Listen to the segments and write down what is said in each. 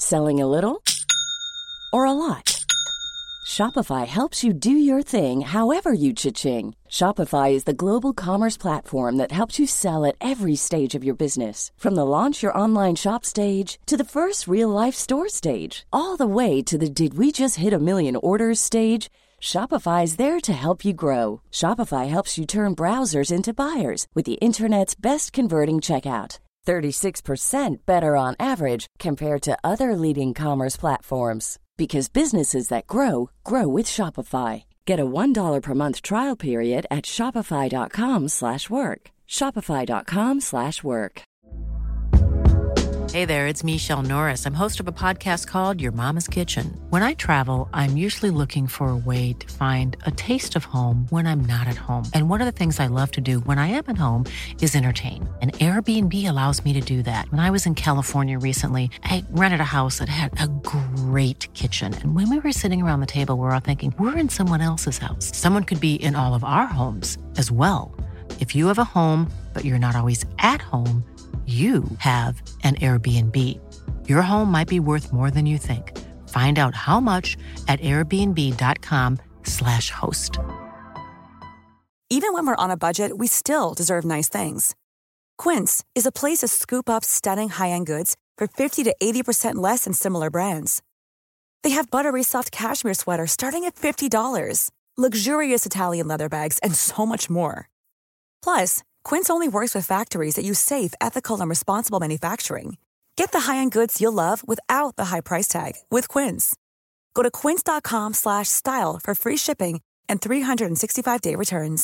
Selling a little or a lot? Shopify helps you do your thing however you cha-ching. Shopify is the global commerce platform that helps you sell at every stage of your business. From the launch your online shop stage to the first real-life store stage, all the way to the did we just hit a million orders stage. Shopify is there to help you grow. Shopify helps you turn browsers into buyers with the internet's best converting checkout. 36% better on average compared to other leading commerce platforms. Because businesses that grow, grow with Shopify. Get a $1 per month trial period at shopify.com/work. Shopify.com/work. Hey there, it's Michelle Norris. I'm host of a podcast called Your Mama's Kitchen. When I travel, I'm usually looking for a way to find a taste of home when I'm not at home. And one of the things I love to do when I am at home is entertain. And Airbnb allows me to do that. When I was in California recently, I rented a house that had a great kitchen. And when we were sitting around the table, we were all thinking, we're in someone else's house. Someone could be in all of our homes as well. If you have a home, but you're not always at home, you have an Airbnb. Your home might be worth more than you think. Find out how much at airbnb.com/host. Even when we're on a budget, we still deserve nice things. Quince is a place to scoop up stunning high-end goods for 50 to 80% less than similar brands. They have buttery soft cashmere sweaters starting at $50, luxurious Italian leather bags, and so much more. Plus, Quince only works with factories that use safe, ethical, and responsible manufacturing. Get the high-end goods you'll love without the high price tag with Quince. Go to quince.com/style for free shipping and 365-day returns.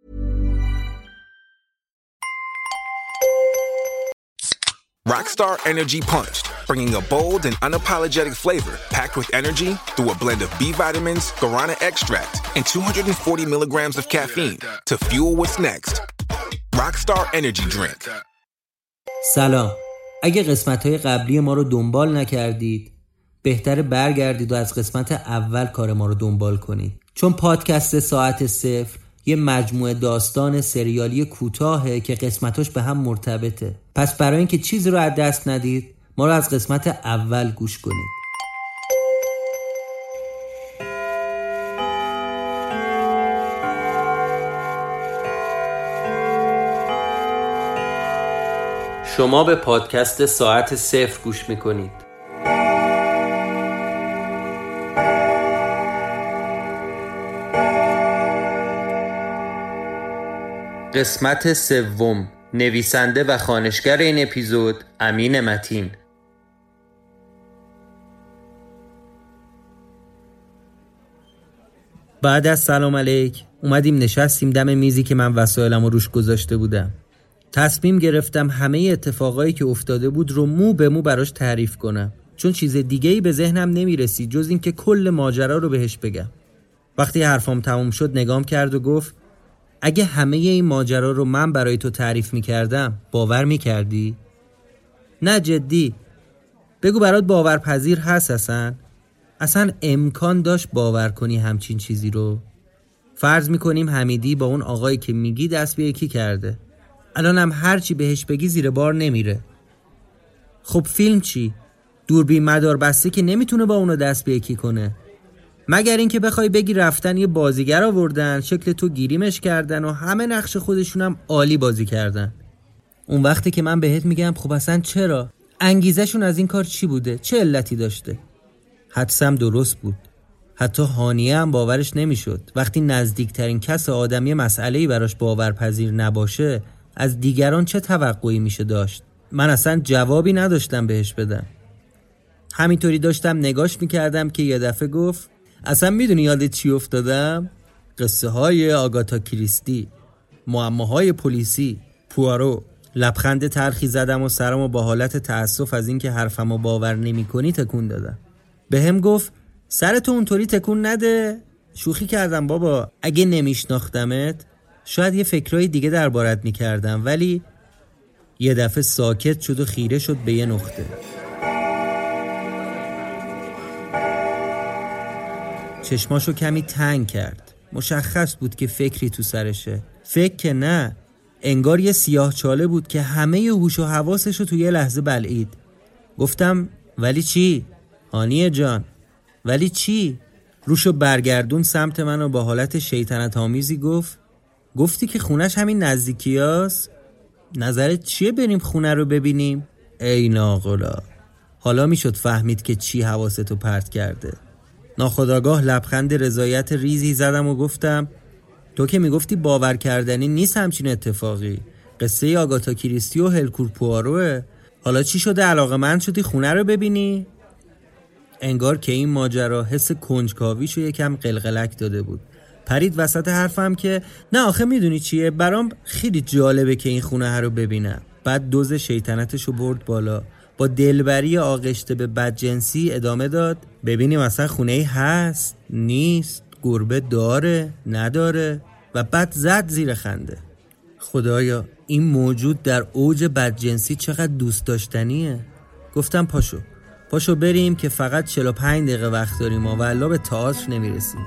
Rockstar Energy Punched, bringing a bold and unapologetic flavor packed with energy through a blend of B vitamins, guarana extract, and 240 milligrams of caffeine to fuel what's next. Rockstar Energy Drink. سلام. اگه قسمت‌های قبلی ما رو دنبال نکردید، بهتره برگردید و از قسمت اول کار ما رو دنبال کنید. چون پادکست ساعت صفر یه مجموعه داستان سریالی کوتاهه که قسمتاش به هم مرتبطه. پس برای اینکه چیزی رو از دست ندید، ما رو از قسمت اول گوش کنید. شما به پادکست ساعت صفر گوش میکنید. قسمت سوم. نویسنده و خوانشگر این اپیزود امین متین. بعد از سلام علیک اومدیم نشستیم دم میزی که من وسایلمو روش گذاشته بودم. تصمیم گرفتم همه اتفاقایی که افتاده بود رو مو به مو براش تعریف کنم، چون چیز دیگه‌ای به ذهنم نمیرسید جز این که کل ماجرا رو بهش بگم. وقتی حرفام تموم شد نگام کرد و گفت اگه همه این ماجرا رو من برای تو تعریف میکردم باور میکردی؟ نه جدی. بگو برات باورپذیر هست اصلا امکان داشت باور کنی همچین چیزی رو؟ فرض میکنیم حمیدی با اون آقایی که میگی دست به یکی کرده. الان هم هرچی بهش بگی زیر بار نمیره. خب فیلم چی؟ دوربین مدار بسته که نمیتونه با اونو دست به یکی کنه. مگر این که بخوای بگی رفتن یه بازیگر آوردن، شکل تو گیریمش کردن و همه نقش خودشونم عالی بازی کردن. اون وقتی که من بهت میگم خب اصلا چرا؟ انگیزشون از این کار چی بوده؟ چه علتی داشته؟ حدسم درست بود. حتی هانیه هم باورش نمیشد. وقتی نزدیکترین کس آدمی مسئله‌ای براش باورپذیر نباشه، از دیگران چه توقعی میشه داشت؟ من اصلا جوابی نداشتم بهش بدم. همینطوری داشتم نگاش میکردم که یه دفعه گفت اصلا میدونی یادت چی افتادم؟ قصه های آگاتا کریستی، معماهای پلیسی، پوارو. لبخند تلخی زدم و سرمو با حالت تأسف از اینکه حرفمو باور نمی‌کنی تکون دادم. بهم گفت سرتو اونطوری تکون نده. شوخی کردم بابا، اگه نمیشناختمت شاید یه فکرای دیگه دربارت میکردم. ولی یه دفعه ساکت شد و خیره شد به یه نقطه. چشماشو کمی تنگ کرد. مشخص بود که فکری تو سرشه. فکر که نه، انگار یه سیاه چاله بود که همه ی هوش و حواسشو تو یه لحظه بلعید. گفتم ولی چی؟ هانیه جان ولی چی؟ روشو برگردون سمت من و با حالت شیطنت آمیزی گفتی که خونش همین نزدیکی هست؟ نظرت چیه بریم خونه رو ببینیم؟ ای ناقلا، حالا میشد فهمید که چی حواستو پرت کرده. ناخودآگاه لبخند رضایت ریزی زدم و گفتم تو که میگفتی باور کردنی نیست همچین اتفاقی. قصه آگاتا کریستی و هرکول پواروه. حالا چی شده علاقه‌مند شدی خونه رو ببینی؟ انگار که این ماجرا حس کنجکاویشو یکم قلقلک داده بود. پرید وسط حرفم که نه آخه میدونی چیه، برام خیلی جالبه که این خونه رو ببینم. بعد دوز شیطنتشو برد بالا، با دلبری آغشته به بدجنسی ادامه داد ببینیم اصلا خونه‌ای هست نیست، گربه داره نداره، و بعد زد زیر خنده. خدایا این موجود در اوج بدجنسی چقدر دوست داشتنیه. گفتم پاشو بریم که فقط 45 دقیقه وقت داریم و الا به تئاتر نمیرسیم.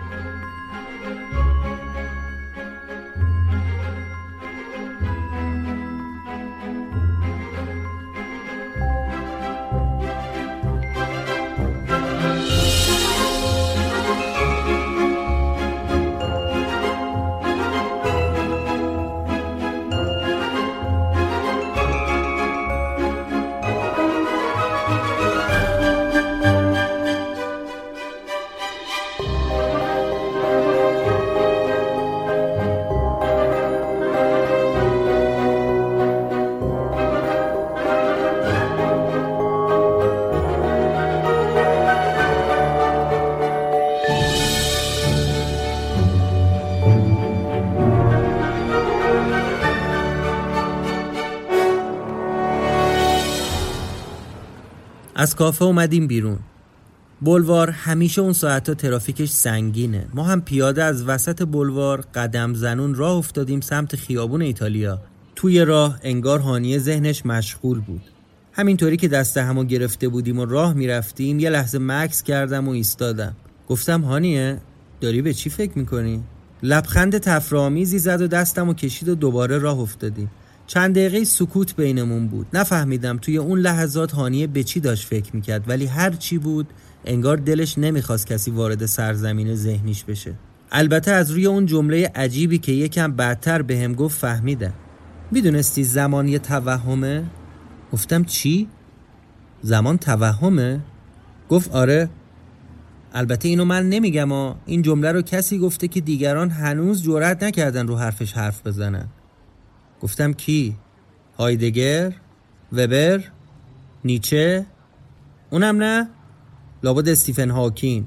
از کافه اومدیم بیرون. بولوار همیشه اون ساعتا ترافیکش سنگینه. ما هم پیاده از وسط بولوار قدم زنون راه افتادیم سمت خیابون ایتالیا. توی راه انگار هانیه ذهنش مشغول بود. همینطوری که دست همو گرفته بودیم و راه میرفتیم یه لحظه مکث کردم و ایستادم. گفتم هانیه داری به چی فکر میکنی؟ لبخند تفره‌آمیزی زد و دستمو کشید و دوباره راه افتادیم. چند دقیقه سکوت بینمون بود. نفهمیدم توی اون لحظات هانیه به چی داشت فکر میکرد، ولی هر چی بود انگار دلش نمیخواست کسی وارد سرزمین ذهنیش بشه. البته از روی اون جمله عجیبی که یکم بعدتر بهم گفت فهمیدم. میدونستی زمان یه توهمه؟ گفتم چی؟ زمان توهمه؟ گفت آره. البته اینو من نمیگم این جمله رو کسی گفته که دیگران هنوز جرئت نکردن رو حرفش حرف بزنن. گفتم کی؟ هایدگر؟ وبر؟ نیچه؟ اونم نه؟ لابد استیفن هاکینگ.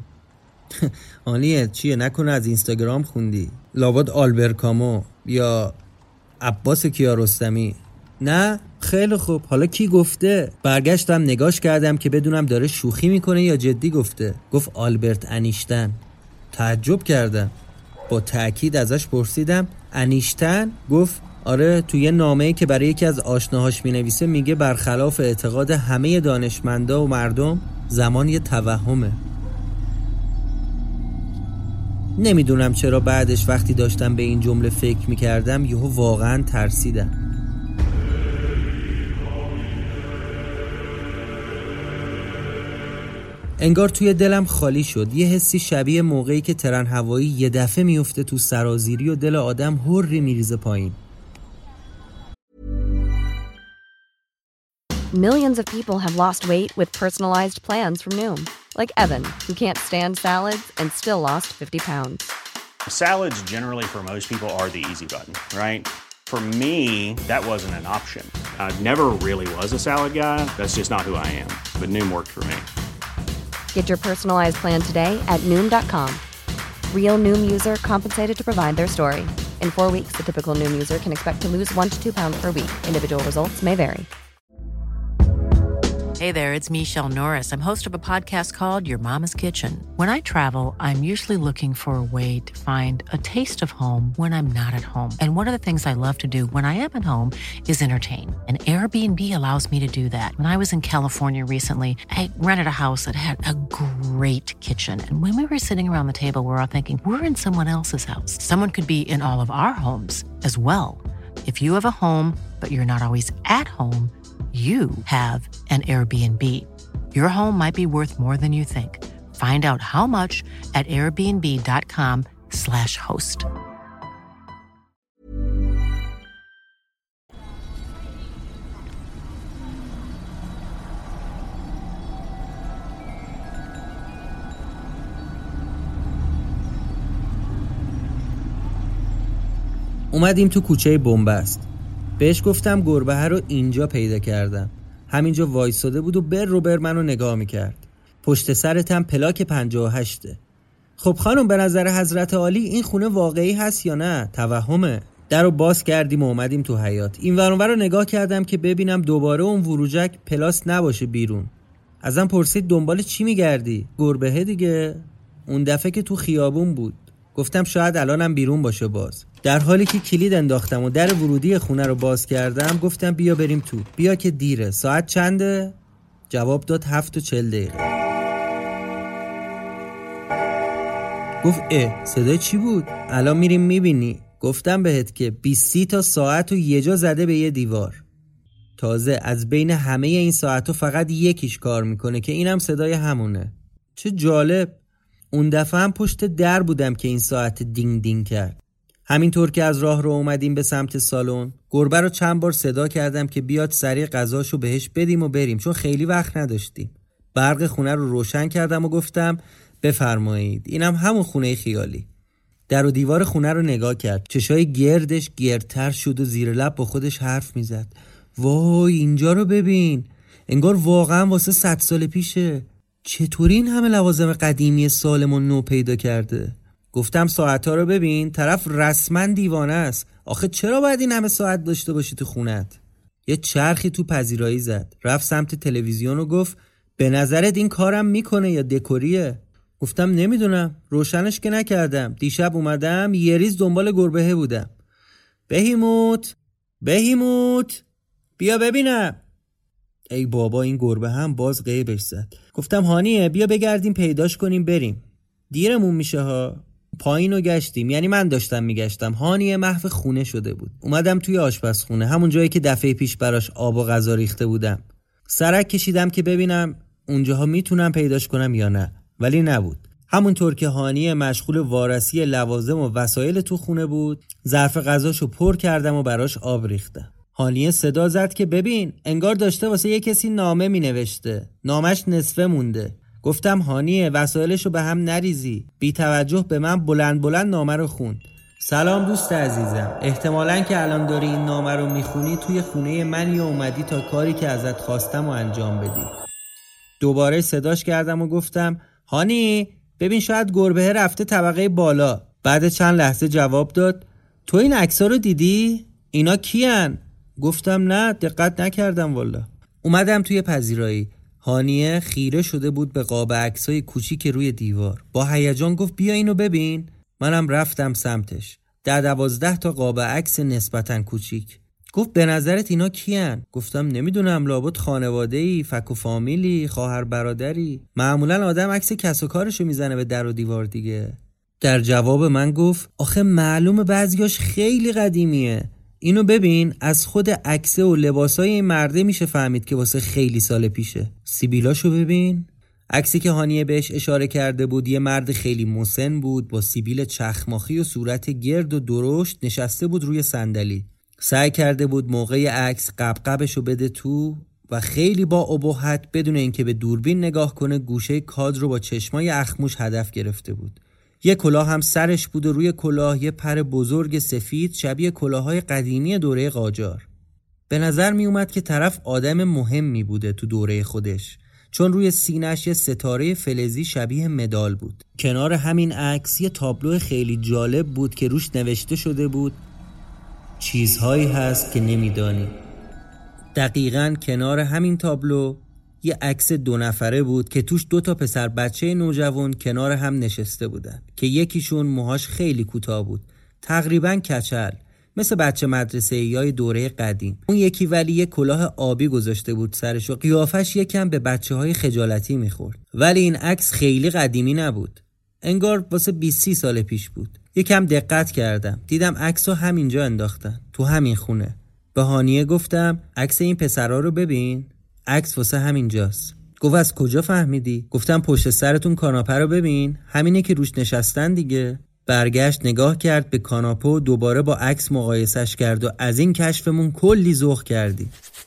آنیه چیه نکنه از اینستاگرام خوندی؟ لابد آلبر کامو یا عباس کیارستمی. نه؟ خیلی خوب، حالا کی گفته؟ برگشتم نگاش کردم که بدونم داره شوخی میکنه یا جدی گفته. گفت آلبرت انیشتن. تعجب کردم. با تأکید ازش پرسیدم انیشتن؟ گفت آره، توی نامه‌ای که برای یکی از آشناهاش می‌نویسه میگه برخلاف اعتقاد همه دانشمندا و مردم زمان یه توهمه. نمیدونم چرا بعدش وقتی داشتم به این جمله فکر می‌کردم یهو واقعاً ترسیدم. انگار توی دلم خالی شد. یه حسی شبیه موقعی که ترن هوایی یه دفعه میفته تو سرازیری و دل آدم هوری میریزه پایین. Millions of people have lost weight with personalized plans from Noom. Like Evan, who can't stand salads and still lost 50 pounds. Salads generally for most people are the easy button, right? For me, that wasn't an option. I never really was a salad guy. That's just not who I am. But Noom worked for me. Get your personalized plan today at Noom.com. Real Noom user compensated to provide their story. In 4 weeks, the typical Noom user can expect to lose 1 to 2 pounds per week. Individual results may vary. Hey there, it's Michelle Norris. I'm host of a podcast called Your Mama's Kitchen. When I travel, I'm usually looking for a way to find a taste of home when I'm not at home. And one of the things I love to do when I am at home is entertain. And Airbnb allows me to do that. When I was in California recently, I rented a house that had a great kitchen. And when we were sitting around the table, we were all thinking, we're in someone else's house. Someone could be in all of our homes as well. If you have a home, but you're not always at home, you have an Airbnb. Your home might be worth more than you think. Find out how much at airbnb.com/host. اومدیم تو کوچه بنبست. بهش گفتم گربه رو اینجا پیدا کردم. همینجا وایساده بود و بر منو نگاه میکرد. پشت سرتم پلاک 58. خب خانم، به نظر حضرت عالی این خونه واقعی هست یا نه؟ توهمه. در رو باز کردیم و اومدیم تو حیاط. این ور اون ور رو نگاه کردم که ببینم دوباره اون وروجک پلاس نباشه بیرون. ازم پرسید دنبال چی میگردی؟ گربه دیگه. اون دفعه که تو خیابون بود. گفتم شاید الانم بیرون باشه باز. در حالی که کلید انداختم و در ورودی خونه رو باز کردم گفتم بیا بریم تو. بیا که دیره. ساعت چنده؟ جواب داد 7:40. گفت صدای چی بود؟ الان میریم میبینی. گفتم بهت که 20 تا ساعت و یه جا زده به یه دیوار. تازه از بین همه این ساعتو فقط یکیش کار میکنه که اینم صدای همونه. چه جالب. اون دفعه هم پشت در بودم که این ساعت دینگ دینگ کرد. همینطور که از راه رو اومدیم به سمت سالن، گربه رو چند بار صدا کردم که بیاد سریع غذاشو بهش بدیم و بریم، چون خیلی وقت نداشتیم. برق خونه رو روشن کردم و گفتم بفرمایید. اینم همون خونه خیالی. در و دیوار خونه رو نگاه کرد. چشای گردش گردتر شد و زیر لب با خودش حرف میزد. وای اینجا رو ببین. انگار واقعا واسه 100 سال پیشه. چطوری این همه لوازم قدیمی سالم و نو پیدا کرده؟ گفتم ساعت‌ها رو ببین، طرف رسما دیوانه است. آخه چرا باید این همه ساعت داشته باشی تو خونت؟ یه چرخی تو پذیرایی زد. رفت سمت تلویزیون و گفت به نظرت این کارم میکنه یا دکوریه؟ گفتم نمیدونم، روشنش که نکردم. دیشب اومدم یه ریز دنبال گربه بودم. بهیموت بیا ببینم. ای بابا، این گربه هم باز غیبش زد. گفتم هانیه بیا بگردیم پیداش کنیم بریم. دیرمون میشه ها. پایینو گشتیم، یعنی من داشتم میگشتم. هانیه محو خونه شده بود. اومدم توی آشپزخونه، همون جایی که دفعه پیش براش آب و غذا ریخته بودم. سرک کشیدم که ببینم اونجاها میتونم پیداش کنم یا نه، ولی نبود. همونطور که هانیه مشغول وارسی لوازم و وسایل تو خونه بود، ظرف غذاشو پر کردم و براش آب ریختم. هانیه صدا زد که ببین، انگار داشته واسه یه کسی نامه مینوشته. نامش نصفه مونده. گفتم هانیه وسایلشو به هم نریزی. بی توجه به من بلند نامه رو خوند. سلام دوست عزیزم، احتمالاً که الان داری این نامه رو میخونی توی خونه من یا اومدی تا کاری که ازت خواستم و انجام بدی. دوباره صداش کردم و گفتم هانی ببین شاید گربه رفته طبقه بالا. بعد چند لحظه جواب داد تو این عکس‌ها رو دیدی؟ اینا کیان؟ گفتم نه، دقت نکردم والا. اومدم توی پذیرایی. هانیه خیره شده بود به قاب عکسای کوچیک روی دیوار. با هیجان گفت بیا اینو ببین. منم رفتم سمتش. 10-12 تا قاب عکس نسبتاً کوچیک. گفت به نظرت اینا کیان؟ گفتم نمیدونم، لابد خانواده‌ای، فک و فامیلی، خواهر برادری. معمولاً آدم عکس کس و کارشو میزنه به در و دیوار دیگه. در جواب من گفت آخه معلومه بعضیاش خیلی قدیمیه. اینو ببین، از خود عکسه و لباسای این مرده میشه فهمید که واسه خیلی سال پیشه. سیبیلاشو ببین. عکسی که هانیه بهش اشاره کرده بود یه مرد خیلی مسن بود با سیبیل چخماخی و صورت گرد و درشت نشسته بود روی صندلی. سعی کرده بود موقع عکس قبقبشو بده تو و خیلی با ابهت بدون اینکه به دوربین نگاه کنه گوشه کادر رو با چشمای اخموش هدف گرفته بود. یه کلاه هم سرش بود و روی کلاه یه پر بزرگ سفید شبیه کلاه‌های قدیمی دوره قاجار. به نظر می اومد که طرف آدم مهمی بوده تو دوره خودش، چون روی سینه‌اش یه ستاره فلزی شبیه مدال بود. کنار همین عکس یه تابلو خیلی جالب بود که روش نوشته شده بود چیزهایی هست که نمیدانی. دقیقاً کنار همین تابلو یه عکس 2 نفره بود که توش 2 تا پسر بچه نوجوان کنار هم نشسته بودن که یکیشون موهاش خیلی کوتاه بود، تقریباً کچل، مثل بچه مدرسه‌ای دوره قدیم. اون یکی ولی یه کلاه آبی گذاشته بود سرش و قیافش یکم به بچه‌های خجالتی میخورد. ولی این عکس خیلی قدیمی نبود، انگار واسه 20-30 سال پیش بود. یکم دقت کردم، دیدم عکسو همینجا انداختن، تو همین خونه. به هانیه گفتم عکس این پسرا رو ببین، عکس واسه همینجاست. گفت از کجا فهمیدی؟ گفتم پشت سرتون کاناپه رو ببین، همینه که روش نشستن دیگه. برگشت نگاه کرد به کاناپه و دوباره با عکس مقایسش کرد و از این کشفمون کلی ذوق کردی.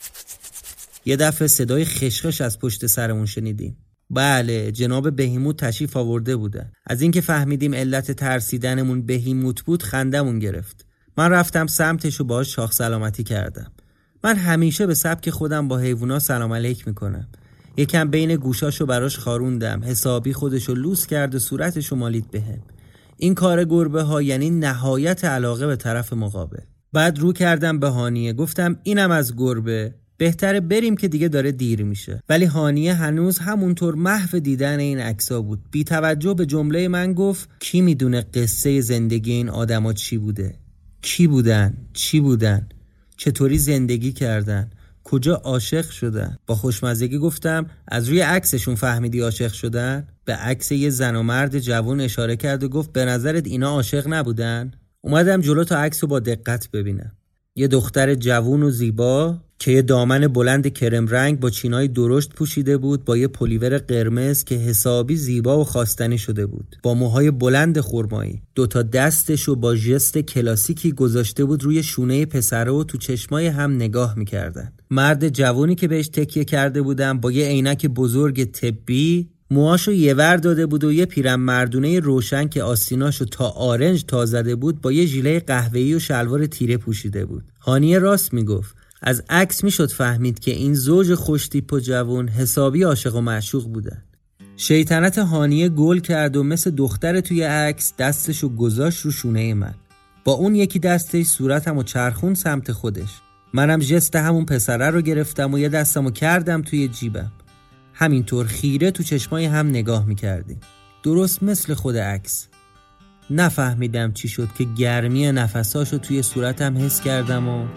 یه دفعه صدای خشخش از پشت سرمون شنیدیم. بله، جناب بهیموت تشریف آورده بودن. از اینکه فهمیدیم علت ترسیدنمون بهیموت بود خندمون گرفت. من رفتم سمتش و باهاش شاخ سلامتی کردم. من همیشه به سبک خودم با حیوونا سلام علیک میکنم. یکم بین گوشاشو براش خاروندم، حسابی خودشو لوس کرد و صورتشو مالید بهم. این کار گربه ها یعنی نهایت علاقه به طرف مقابل. بعد رو کردم به هانیه، گفتم اینم از گربه، بهتره بریم که دیگه داره دیر میشه. ولی هانیه هنوز همونطور محو دیدن این عکسا بود. بی توجه به جمله من گفت کی میدونه قصه زندگی این آدما چی بوده؟ کی بودن؟ چی بودن؟ چطوری زندگی کردن؟ کجا عاشق شدن؟ با خوشمزگی گفتم از روی عکسشون فهمیدی عاشق شدن؟ به عکس یه زن و مرد جوان اشاره کرد و گفت به نظرت اینا عاشق نبودن؟ اومدم جلو تا عکسو با دقت ببینم. یه دختر جوان و زیبا که یه دامن بلند کرم رنگ با چینای درشت پوشیده بود، با یه پلیور قرمز که حسابی زیبا و خواستنی شده بود، با موهای بلند خرمایی. دوتا دستشو با ژست کلاسیکی گذاشته بود روی شونه پسره و تو چشمای هم نگاه میکردن. مرد جوانی که بهش تکیه کرده بودم با یه عینک بزرگ طبی، موهاشو یه ور داده بود و یه پیرمردونه روشن که آستیناشو تا آرنج تا زده بود، با یه ژیله قهوه‌ای و شلوار تیره پوشیده بود. هانیه راست میگفت. از عکس میشد فهمید که این زوج خوشتیپ و جوان حسابی عاشق و معشوق بودن. شیطنت هانیه گل کرد و مثل دختر توی عکس دستشو گذاشت رو شونه من. با اون یکی دستش صورتمو چرخون سمت خودش. منم ژست همون پسره رو گرفتم و یه دستمو کردم توی جیبم. همینطور خیره تو چشمای هم نگاه میکردیم. درست مثل خود عکس. نفهمیدم چی شد که گرمی نفساشو توی صورتم حس کردم و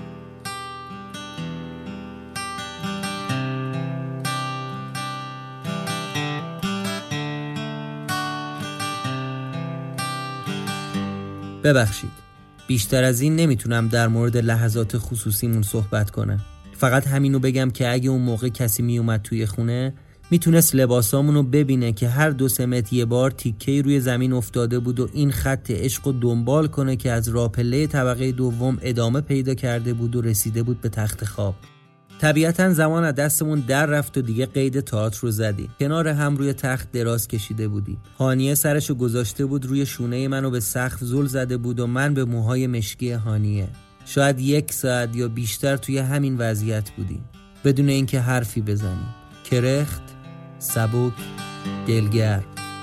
ببخشید. بیشتر از این نمیتونم در مورد لحظات خصوصیمون صحبت کنم. فقط همینو بگم که اگه اون موقع کسی میومد توی خونه میتونست لباسامونو ببینه که هر 2 متر یه بار تیکه‌ای روی زمین افتاده بود و این خط عشقو دنبال کنه که از راپله طبقه دوم ادامه پیدا کرده بود و رسیده بود به تخت خواب. طبیعتاً زمان از دستمون در رفت و دیگه قید تئاتر رو زدیم. کنار هم روی تخت دراز کشیده بودیم. هانیه سرشو گذاشته بود روی شونه منو به سقف زل زده بود و من به موهای مشکی هانیه. شاید 1 ساعت یا بیشتر توی همین وضعیت بودیم، بدون اینکه حرفی بزنیم. کرخت، سبک، دلگرم.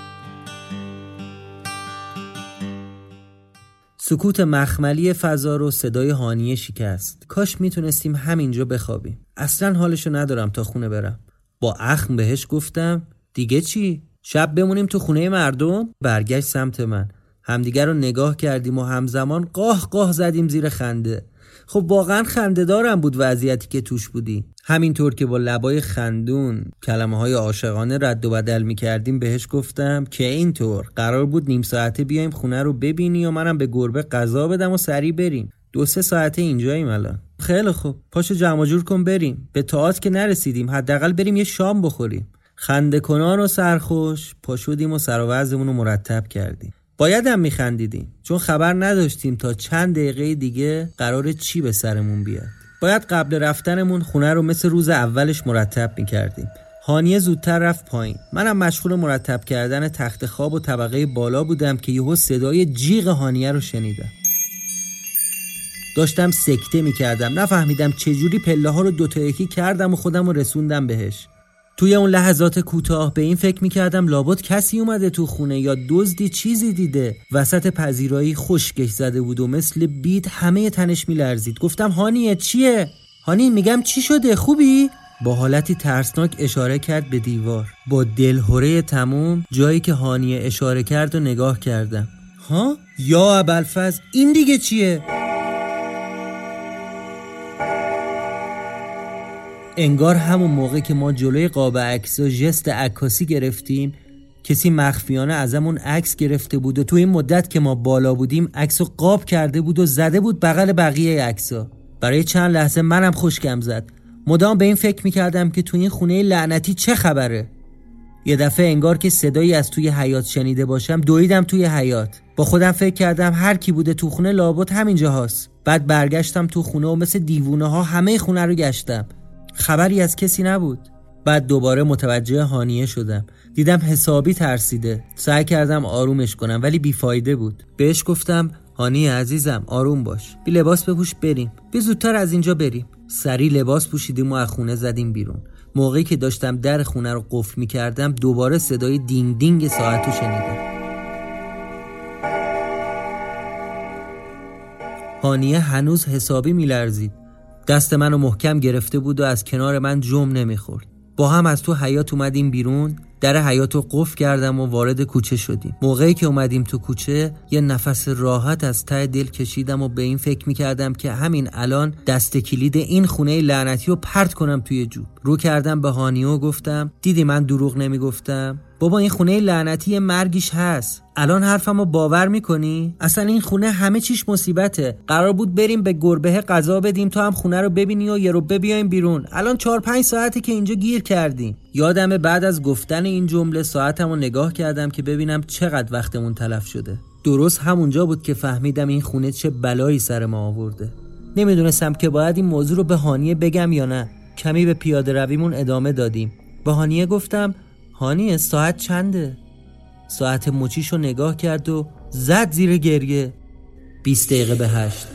سکوت مخملی فضا رو صدای هانیه شکست. کاش میتونستیم همینجا بخوابیم. اصلا حالشو ندارم تا خونه برم. با اخم بهش گفتم دیگه چی؟ شب بمونیم تو خونه مردم؟ برگشت سمت من. همدیگر رو نگاه کردیم و همزمان قاه قاه زدیم زیر خنده. خب واقعا خنده دارم بود وضعیتی که توش بودی. همینطور که با لبای خندون کلمه های عاشقانه رد و بدل می کردیم بهش گفتم که اینطور قرار بود نیم ساعته بیایم خونه رو ببینی و منم به گربه غذا بدم و سریع بریم. 2-3 ساعته اینجاییم الان. خیلی خوب، پاشو جمع جور کن بریم. به تئاتر که نرسیدیم، حداقل بریم یه شام بخوریم. خنده کنان و سرخوش پاشودیم و سر و وضعمون رو مرتب کردیم. باید هم میخندیدیم چون خبر نداشتیم تا چند دقیقه دیگه قراره چی به سرمون بیاد. باید قبل رفتنمون خونه رو مثل روز اولش مرتب میکردیم. هانیه زودتر رفت پایین. منم مشغول مرتب کردن تخت خواب و طبقه بالا بودم که یهو صدای جیغ هانیه رو شنیدم. داشتم سکته میکردم. نفهمیدم چجوری پله ها رو 2 تا یکی کردم و خودم رو رسوندم بهش. توی اون لحظات کوتاه به این فکر میکردم لابد کسی اومده تو خونه یا دزدی چیزی دیده. وسط پذیرایی خشکش زده بود و مثل بید همه تنش میلرزید. گفتم هانیه چیه؟ هانی میگم چی شده؟ خوبی؟ با حالتی ترسناک اشاره کرد به دیوار. با دلهره تموم جایی که هانیه اشاره کرد و نگاه کردم. ها؟ یا ابوالفضل این دیگه چیه؟ انگار همون موقع که ما جلوی قاب عکس‌ها ژست عکاسی گرفتیم کسی مخفیانه ازمون عکس گرفته بود و تو این مدت که ما بالا بودیم عکسو قاب کرده بود و زده بود بغل بقیه عکس‌ها. برای چند لحظه منم خشکم زد. مدام به این فکر میکردم که تو این خونه لعنتی چه خبره. یه دفعه انگار که صدایی از توی حیاط شنیده باشم دویدم توی حیاط. با خودم فکر کردم هر کی بوده تو خونه لابد همینجا هاست. بعد برگشتم تو خونه و مثل دیوونه ها همه خونه رو گشتم. خبری از کسی نبود. بعد دوباره متوجه هانیه شدم. دیدم حسابی ترسیده. سعی کردم آرومش کنم ولی بیفایده بود. بهش گفتم هانیه عزیزم آروم باش. بی لباس بپوش بریم. بی زودتر از اینجا بریم. سری لباس پوشیدیم و از خونه زدیم بیرون. موقعی که داشتم در خونه رو قفل می‌کردم دوباره صدای دینگ دینگ ساعت رو شنیدم. هانیه هنوز حسابی می‌لرزید. دست منو محکم گرفته بود و از کنار من جم نمی‌خورد. با هم از تو حیاط اومدیم بیرون. در حیاط رو قفل کردم و وارد کوچه شدیم. موقعی که اومدیم تو کوچه یه نفس راحت از ته دل کشیدم و به این فکر میکردم که همین الان دست کلید این خونه لعنتی رو پرت کنم توی جوب. رو کردم به هانیه و گفتم دیدی من دروغ نمیگفتم؟ بابا این خونه لعنتی مرگیش هست. الان حرفمو باور میکنی؟ اصلا این خونه همه چیش مصیبته. قرار بود بریم به گربه غذا بدیم تو هم خونه رو ببینی و یه رو بیایم بیرون. الان 4-5 ساعته که اینجا گیر کردیم. یادمه بعد از گفتن این جمله ساعتمو نگاه کردم که ببینم چقدر وقتمون تلف شده. درست همونجا بود که فهمیدم این خونه چه بلایی سر ما آورده. نمیدونستم که باید این موضوع رو به هانیه بگم یا نه. کمی به پیاده رویمون ادامه دادیم. به هانیه گفتم هانیه ساعت چنده؟ ساعت مچیشو نگاه کرد و زد زیر گریه. 20 دقیقه به 8.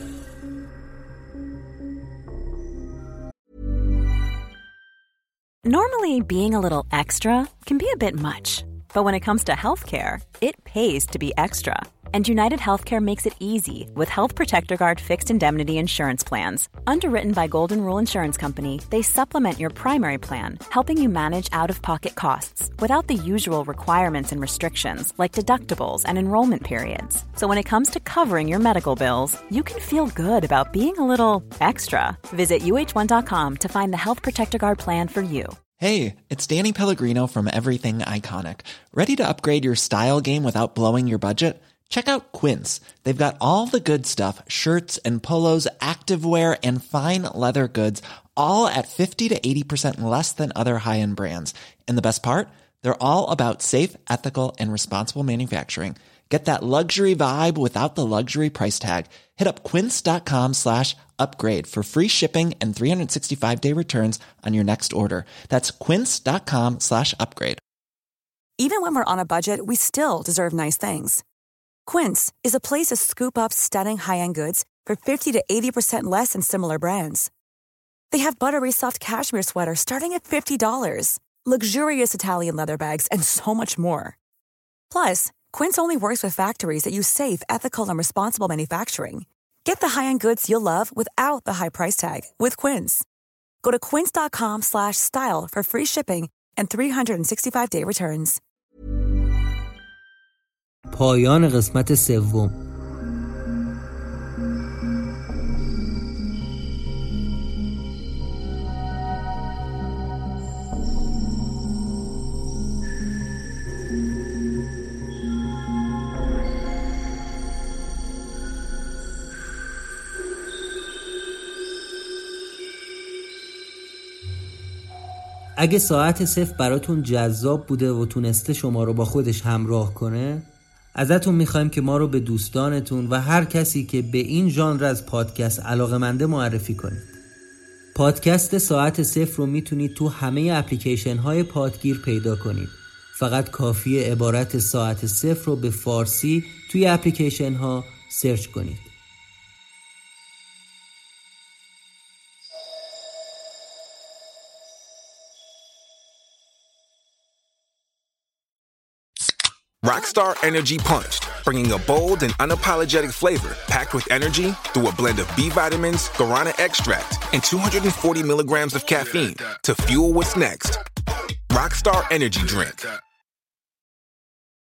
Normally, being a little extra can be a bit much. But when it comes to healthcare, it pays to be extra. And United Healthcare makes it easy with Health Protector Guard fixed indemnity insurance plans. Underwritten by Golden Rule Insurance Company, they supplement your primary plan, helping you manage out-of-pocket costs without the usual requirements and restrictions like deductibles and enrollment periods. So when it comes to covering your medical bills, you can feel good about being a little extra. Visit uh1.com to find the Health Protector Guard plan for you. Hey, it's Danny Pellegrino from Everything Iconic. Ready to upgrade your style game without blowing your budget? Check out Quince. They've got all the good stuff, shirts and polos, activewear, and fine leather goods, all at 50 to 80% less than other high-end brands. And the best part? They're all about safe, ethical, and responsible manufacturing. Get that luxury vibe without the luxury price tag. Hit up quince.com/upgrade for free shipping and 365-day returns on your next order. That's quince.com/upgrade. Even when we're on a budget, we still deserve nice things. Quince is a place to scoop up stunning high-end goods for 50 to 80% less than similar brands. They have buttery soft cashmere sweaters starting at $50, luxurious Italian leather bags, and so much more. Plus, Quince only works with factories that use safe, ethical, and responsible manufacturing. Get the high-end goods you'll love without the high price tag with Quince. Go to quince.com/style for free shipping and 365-day returns. پایان قسمت سوم. اگه ساعت صفر براتون جذاب بوده و تونسته شما رو با خودش همراه کنه، ازتون میخوایم که ما رو به دوستانتون و هر کسی که به این ژانر از پادکست علاقه‌منده معرفی کنید. پادکست ساعت صفر رو میتونید تو همه اپلیکیشن های پادگیر پیدا کنید. فقط کافیه عبارت ساعت صفر رو به فارسی توی اپلیکیشن ها سرچ کنید. Rockstar Energy Punched, bringing a bold and unapologetic flavor packed with energy through a blend of B vitamins, guarana extract, and 240 milligrams of caffeine to fuel what's next. Rockstar Energy Drink,